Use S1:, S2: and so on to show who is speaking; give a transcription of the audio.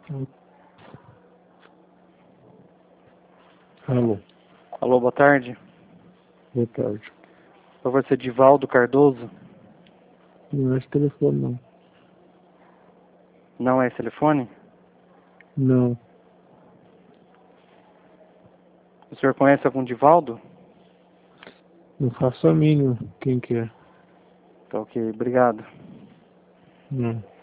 S1: Alô,
S2: Alô, boa tarde.
S1: boa tarde.
S2: Por favor, ser Divaldo Cardoso?
S1: Não é esse telefone, não.
S2: Não é esse telefone?
S1: Não,
S2: O senhor conhece algum Divaldo?
S1: não faço a mínima quem que é.
S2: Tá ok, obrigado.
S1: Não.